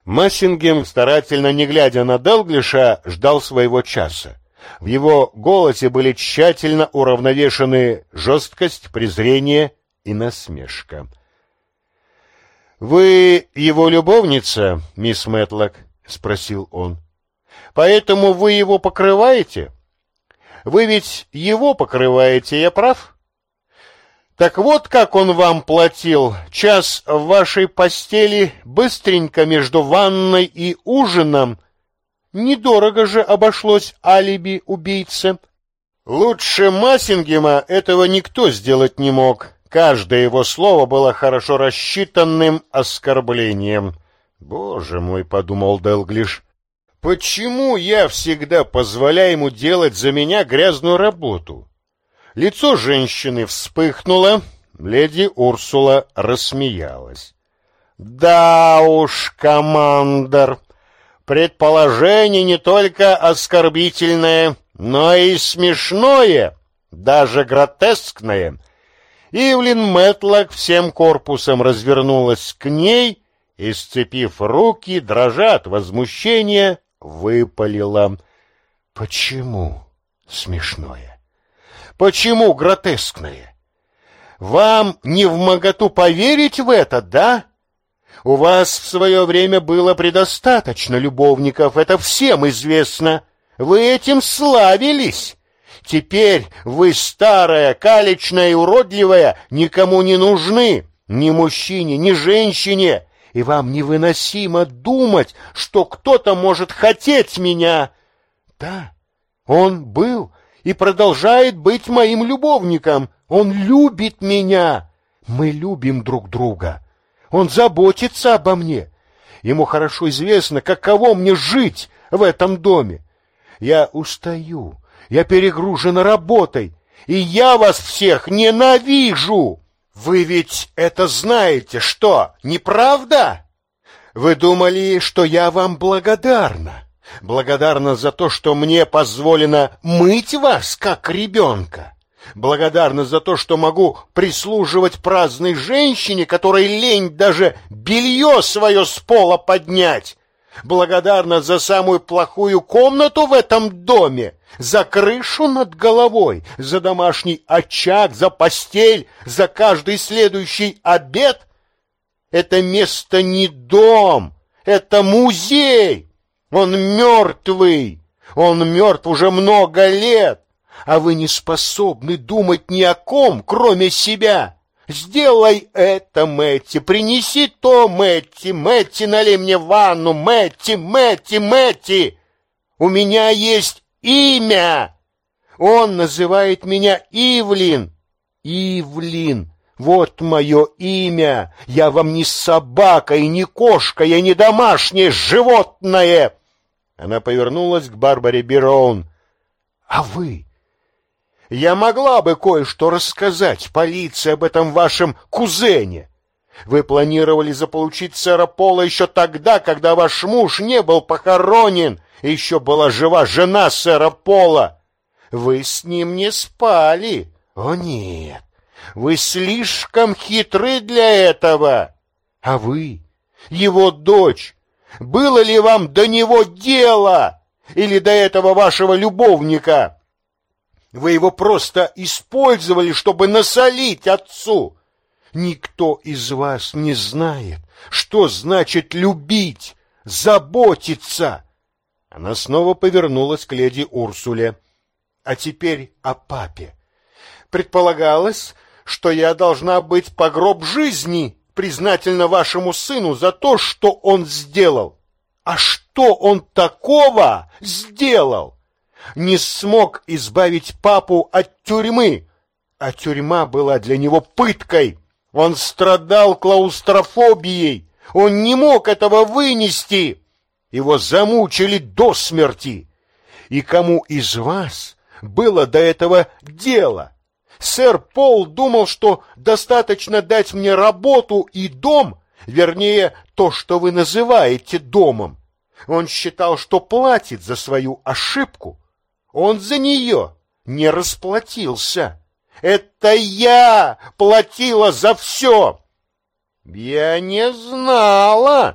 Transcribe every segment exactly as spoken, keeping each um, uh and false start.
Массингем, старательно не глядя на Дэлглиша, ждал своего часа. В его голосе были тщательно уравновешены жесткость, презрение и насмешка. «Вы его любовница, мисс Мэтлок?» — спросил он. «Поэтому вы его покрываете? Вы ведь его покрываете, я прав? Так вот, как он вам платил. Час в вашей постели быстренько между ванной и ужином. Недорого же обошлось алиби убийцы. Лучше Массингема этого никто сделать не мог. Каждое его слово было хорошо рассчитанным оскорблением. «Боже мой», — подумал Дэлглиш, — «почему я всегда позволяю ему делать за меня грязную работу?» Лицо женщины вспыхнуло, леди Урсула рассмеялась. «Да уж, командор, предположение не только оскорбительное, но и смешное, даже гротескное». Ивлин Мэтлок всем корпусом развернулась к ней и, сцепив руки, дрожа от возмущения, выпалила: «Почему смешное? Почему гротескное? Вам не вмоготу поверить в это, да? У вас в свое время было предостаточно любовников, это всем известно. Вы этим славились. Теперь вы, старая, калечная и уродливая, никому не нужны, ни мужчине, ни женщине, и вам невыносимо думать, что кто-то может хотеть меня. Да, он был и продолжает быть моим любовником. Он любит меня. Мы любим друг друга. Он заботится обо мне. Ему хорошо известно, каково мне жить в этом доме. Я устаю. Я перегружена работой, и я вас всех ненавижу. Вы ведь это знаете, что, не правда? Вы думали, что я вам благодарна? Благодарна за то, что мне позволено мыть вас, как ребенка? Благодарна за то, что могу прислуживать праздной женщине, которой лень даже белье свое с пола поднять? Благодарна за самую плохую комнату в этом доме, за крышу над головой, за домашний очаг, за постель, за каждый следующий обед? Это место не дом, это музей. Он мертвый, он мертв уже много лет, а вы не способны думать ни о ком, кроме себя. Сделай это, Мэтти, принеси то, Мэтти, Мэтти, налей мне ванну, Мэтти, Мэтти, Мэтти. У меня есть имя. Он называет меня Ивлин. Ивлин, вот мое имя. Я вам не собака и не кошка, я не домашнее животное. Она повернулась к Барбаре Бироун. А вы? Я могла бы кое-что рассказать полиции об этом вашем кузене. Вы планировали заполучить сэра Пола еще тогда, когда ваш муж не был похоронен, и еще была жива жена сэра Пола. Вы с ним не спали. О, нет, вы слишком хитры для этого. А вы, его дочь, было ли вам до него дело? Или до этого вашего любовника? Вы его просто использовали, чтобы насолить отцу. Никто из вас не знает, что значит любить, заботиться. Она снова повернулась к леди Урсуле. А теперь о папе. Предполагалось, что я должна быть по гроб жизни признательна вашему сыну за то, что он сделал. А что он такого сделал? Не смог избавить папу от тюрьмы, а тюрьма была для него пыткой. Он страдал клаустрофобией, он не мог этого вынести. Его замучили до смерти. И кому из вас было до этого дело? Сэр Пол думал, что достаточно дать мне работу и дом, вернее, то, что вы называете домом. Он считал, что платит за свою ошибку. Он за нее не расплатился. Это я платила за все. Я не знала,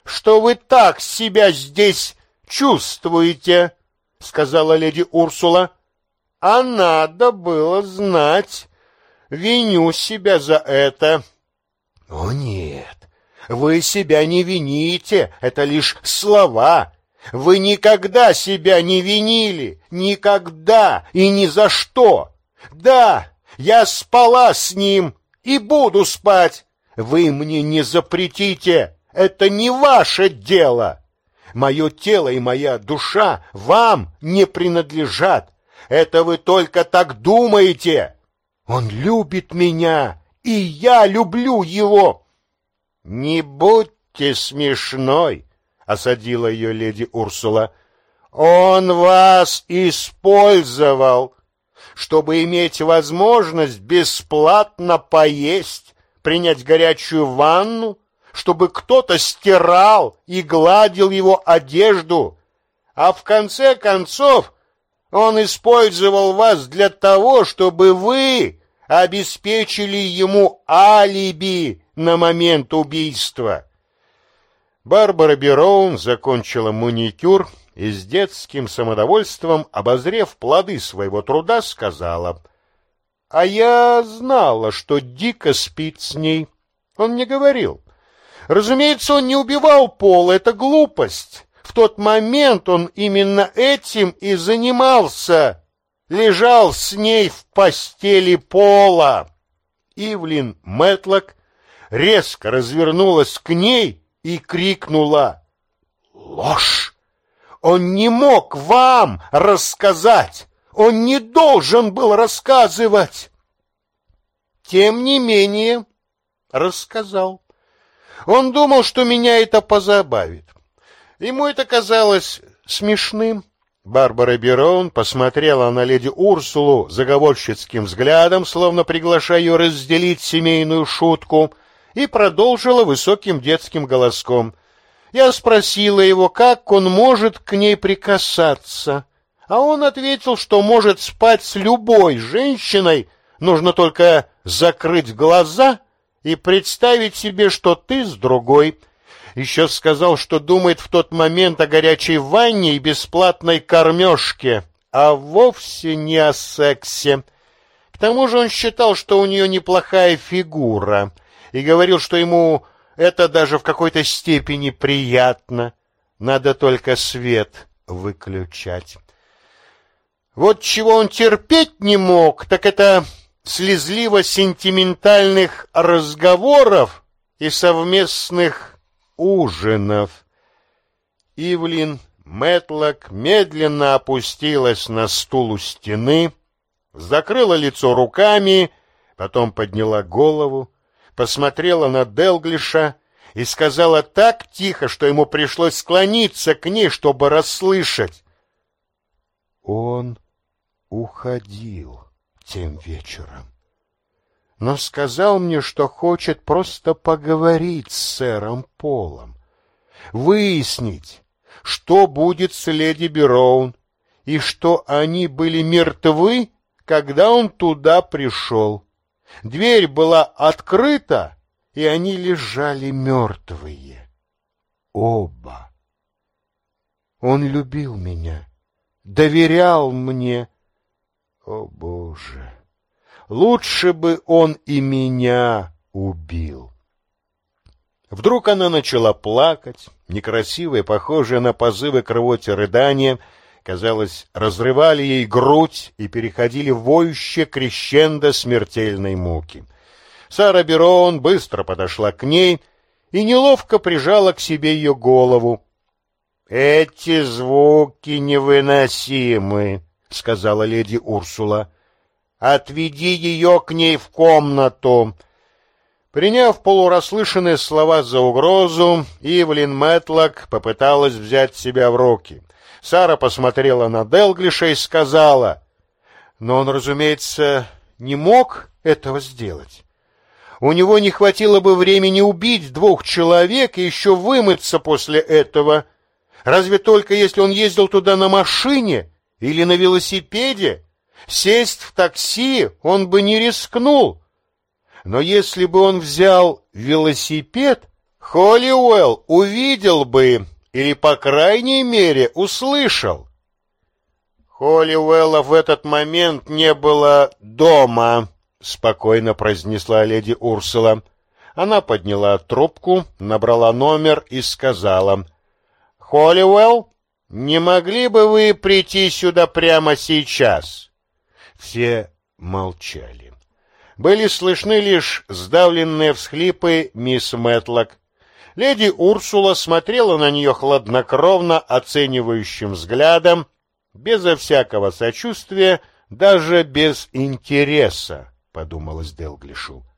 что вы так себя здесь чувствуете, — сказала леди Урсула. — А надо было знать. Виню себя за это. — О, нет, вы себя не вините, это лишь слова. Вы никогда себя не винили, никогда и ни за что. Да, я спала с ним и буду спать. Вы мне не запретите, это не ваше дело. Мое тело и моя душа вам не принадлежат. Это вы только так думаете. Он любит меня, и я люблю его. Не будьте смешной, — осадила ее леди Урсула. Он вас использовал, чтобы иметь возможность бесплатно поесть, принять горячую ванну, чтобы кто-то стирал и гладил его одежду. А в конце концов он использовал вас для того, чтобы вы обеспечили ему алиби на момент убийства. Барбара Бероун закончила маникюр и с детским самодовольством, обозрев плоды своего труда, сказала: «А я знала, что Дико спит с ней. Он мне говорил. Разумеется, он не убивал Пола, это глупость. В тот момент он именно этим и занимался. Лежал с ней в постели Пола». Ивлин Мэтлок резко развернулась к ней и крикнула: «Ложь! Он не мог вам рассказать! Он не должен был рассказывать!» Тем не менее, рассказал. Он думал, что меня это позабавит. Ему это казалось смешным. Барбара Бероун посмотрела на леди Урсулу заговорщицким взглядом, словно приглашая ее разделить семейную шутку, и продолжила высоким детским голоском. Я спросила его, как он может к ней прикасаться, а он ответил, что может спать с любой женщиной, нужно только закрыть глаза и представить себе, что ты с другой. Еще сказал, что думает в тот момент о горячей ванне и бесплатной кормежке, а вовсе не о сексе. К тому же он считал, что у нее неплохая фигура, и говорил, что ему это даже в какой-то степени приятно. Надо только свет выключать. Вот чего он терпеть не мог, так это слезливо-сентиментальных разговоров и совместных ужинов. Ивлин Мэтлок медленно опустилась на стул у стены, закрыла лицо руками, потом подняла голову, посмотрела на Делглиша и сказала так тихо, что ему пришлось склониться к ней, чтобы расслышать: «Он уходил тем вечером, но сказал мне, что хочет просто поговорить с сэром Полом, выяснить, что будет с леди Бероун, и что они были мертвы, когда он туда пришел. Дверь была открыта, и они лежали мертвые. Оба. Он любил меня, доверял мне. О, Боже! Лучше бы он и меня убил». Вдруг она начала плакать, некрасивые, похожие на позывы к рвоте рыдания, казалось, разрывали ей грудь и переходили в воющее крещендо смертельной муки. Сара Бероун быстро подошла к ней и неловко прижала к себе ее голову. «Эти звуки невыносимы», — сказала леди Урсула. «Отведи ее к ней в комнату». Приняв полурасслышанные слова за угрозу, Ивлин Мэтлок попыталась взять себя в руки. Сара посмотрела на Делглиша и сказала: «Но он, разумеется, не мог этого сделать. У него не хватило бы времени убить двух человек и еще вымыться после этого. Разве только если он ездил туда на машине или на велосипеде. Сесть в такси он бы не рискнул. Но если бы он взял велосипед, Холлиуэлл увидел бы, или, по крайней мере, услышал. Холлиуэлла в этот момент не было дома, спокойно произнесла леди Урсула. Она подняла трубку, набрала номер и сказала: «Холлиуэлл, не могли бы вы прийти сюда прямо сейчас?» Все молчали. Были слышны лишь сдавленные всхлипы мисс Мэтлок. Леди Урсула смотрела на нее хладнокровно оценивающим взглядом, безо всякого сочувствия, даже без интереса, подумалось Делглишу.